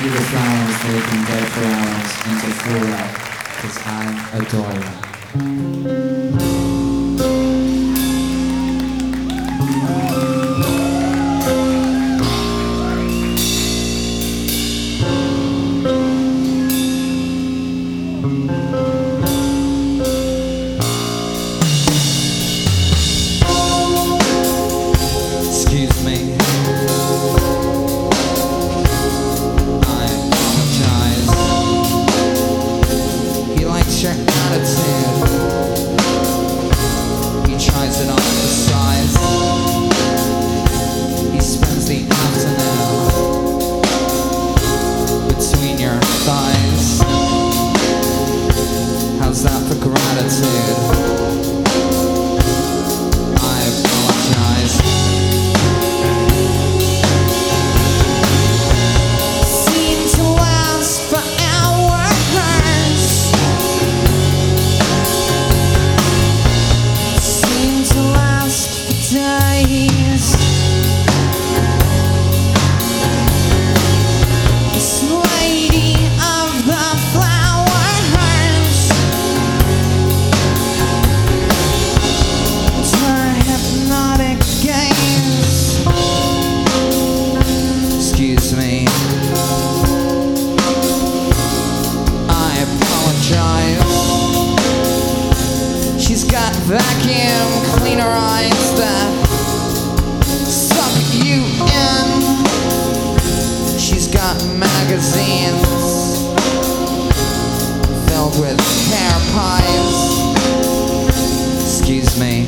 you the flowers that you can go for hours until fall out, because I adore you. How's that for gratitude? I apologize. Seem to last for hours. Seem to last for days. This lady of the flowers, excuse me, I apologize. She's got vacuum cleaner eyes that suck you in. She's got magazines filled with hair pies. Excuse me,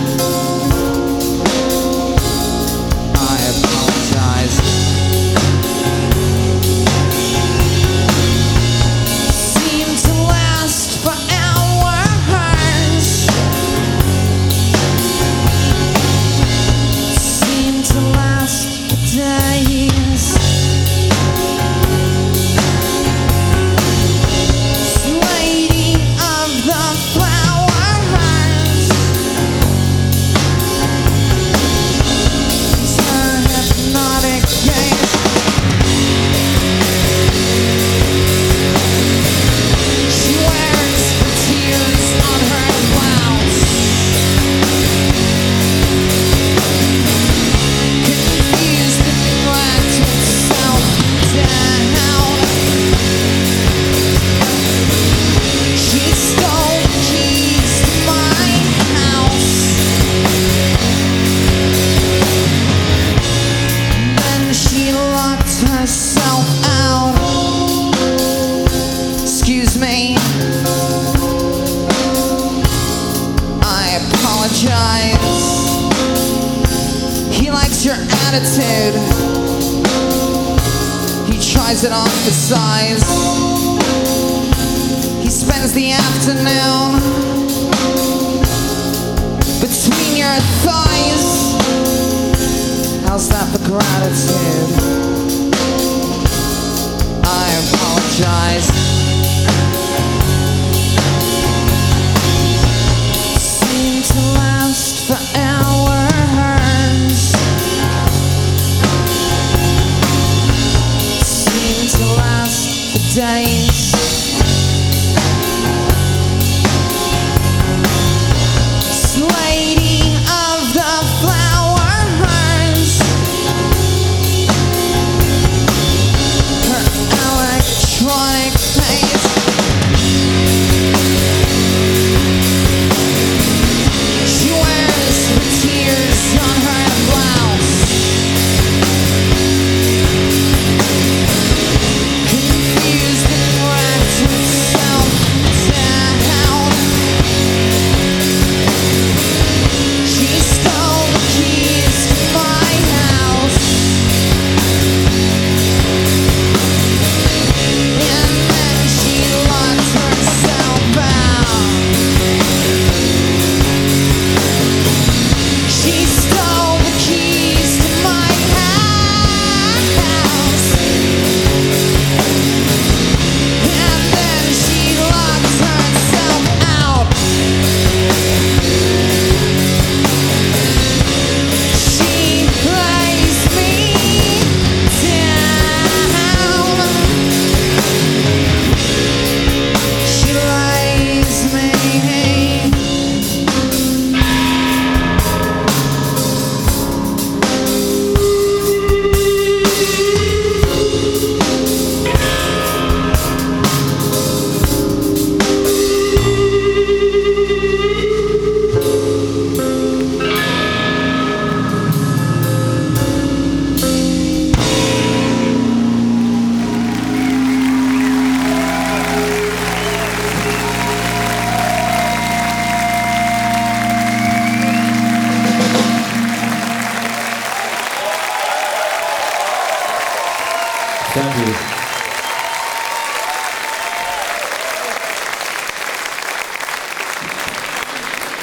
I apologize. Seem to last for hours. Seem to last for days. Lady of the flowers, it's her hypnotic gaze. She wears the tears on her blouse, confused and neglect with self-doubt. She stole the keys to my house, then she locked herself out. Excuse me, I apologize. He likes your attitude. He tries it on for size. He spends the afternoon between your thighs. How's that for gratitude? I apologize. Seem to last for hours. Seem to last for days.